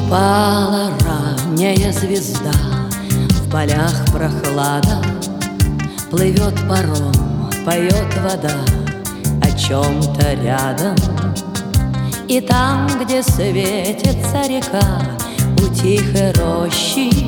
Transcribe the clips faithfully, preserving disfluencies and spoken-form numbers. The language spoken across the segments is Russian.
Упала ранняя звезда, в полях прохлада, плывет паром, поет вода о чем-то рядом. И там, где светится река, у тихой рощи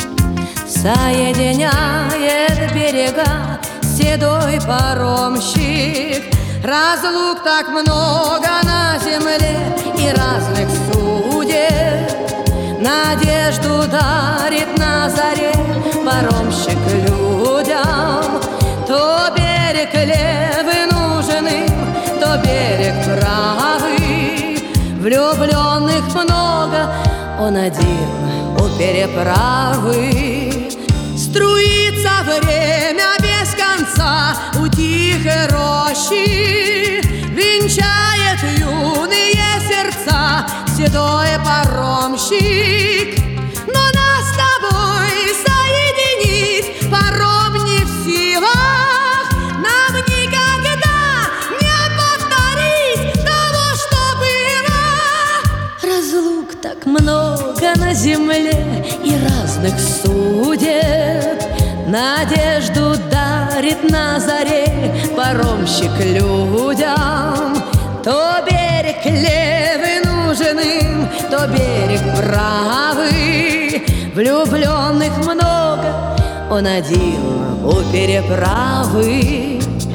соединяет берега седой паромщик. Разлук так много на земле и разных судеб, надежду дарит на заре паромщик людям. То берег левый нужен им, то берег правый. Влюбленных много, он один у переправы. Струится время без конца у тихой рощи, венчает юные сердца седой паромщик. Но нас с тобой соединить паром не в силах, нам никогда не повторить того, что было. Разлук так много на земле и разных судеб, надежду дарит на заре паромщик людям. То берег левый нужен им, то берег правый. Влюбленных много, он один у переправы.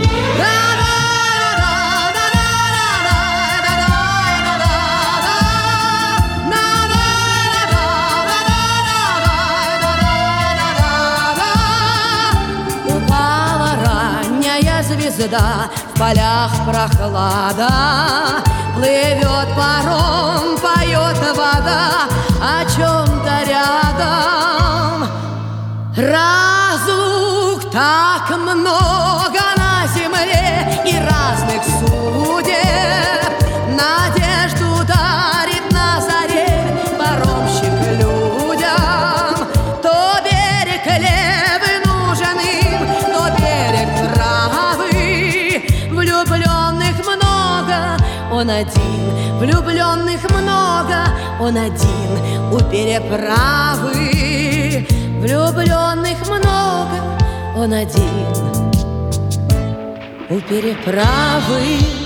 Звезда, в полях прохлада, плывет паром, поет вода о чем-то рядом. Разлук так много на земле и разных судеб, надежду дарит на заре паромщик людям. То берег левый нужен им, то берег правый. Влюбленных много, он один. Влюбленных много, он один у переправы. Влюбленных много, он один у переправы.